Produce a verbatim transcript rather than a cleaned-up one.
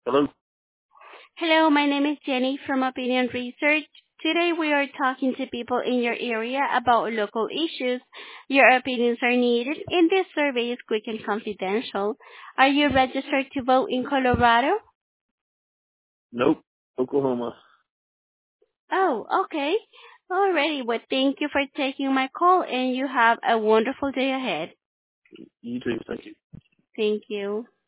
Hello? Hello, my name is Jenny from Opinion Research. Today we are talking to people in your area about local issues. Your opinions are needed, and this survey is quick and confidential. Are you registered to vote in Colorado? Nope. Oklahoma. Oh, okay. Alrighty, well thank you for taking my call and you have a wonderful day ahead. You too. Thank you. Thank you.